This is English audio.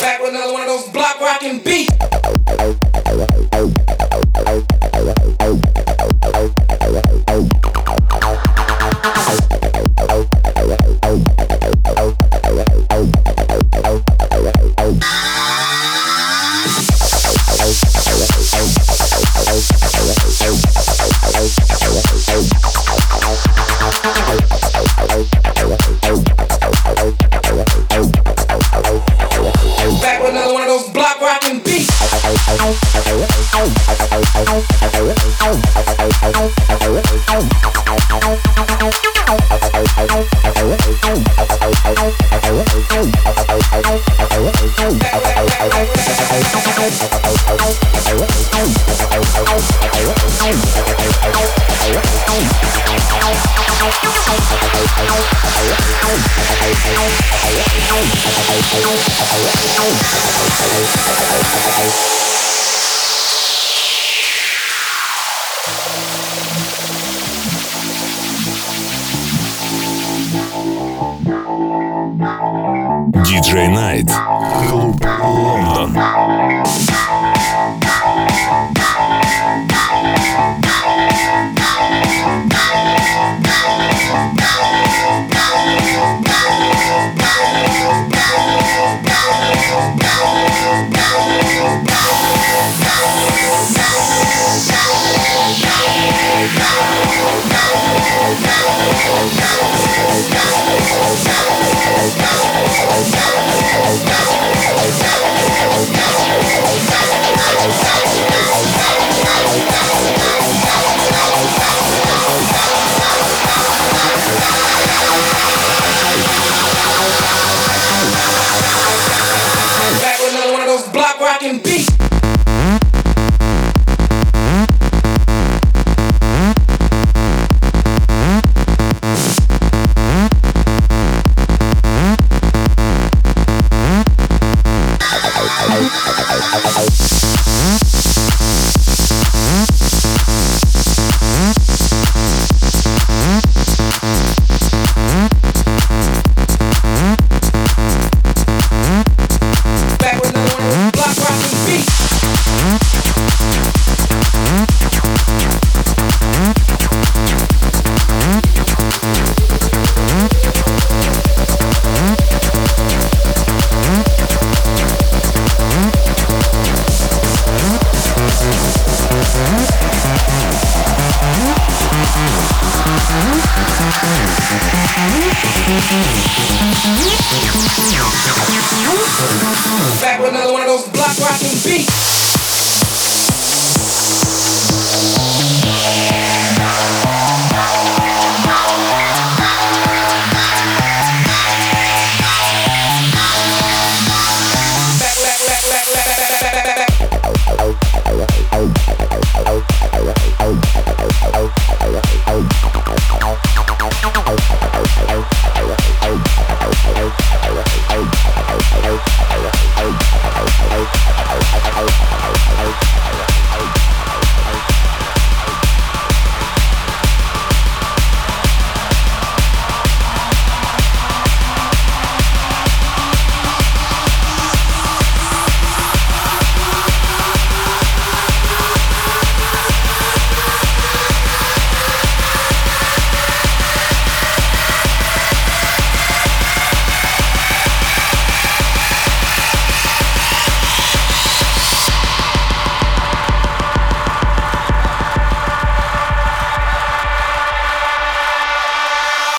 Back with another one of those block rockin' beats. Back with another one of those block rockin' beats. DJ Night. Клуб Лондон. Back with another one of those block rockin' beats. Back with another one of those block rockin' beats. Back with another one of those block rockin' beats.